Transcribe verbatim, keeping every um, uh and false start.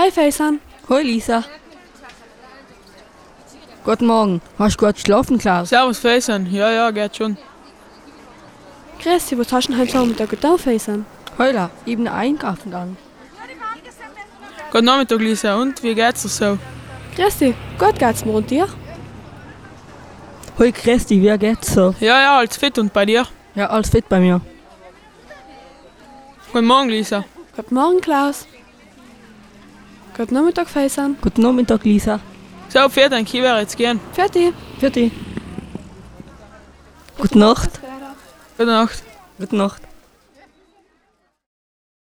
Hi Faison. Hoi Lisa. Guten Morgen. Hast du gut geschlafen, Klaus? Servus Faison. Ja, ja, geht schon. Grüß dich, was hast du denn heute Nachmittag getan, Faison? Heula, ich bin einkaufen gegangen. Guten Nachmittag, Lisa. Und wie geht's dir so? Grüß dich, gut geht's mir und dir? Hoi Christi, wie geht's so? Ja, ja, alles fit und bei dir? Ja, alles fit bei mir. Guten Morgen, Lisa. Guten Morgen, Klaus. Guten Nachmittag, Faison. Guten Nachmittag, Lisa. So, vielen Dank, ich werde jetzt gehen. Fertig. Für dich. Gute Nacht. Gute Nacht. Gute Nacht.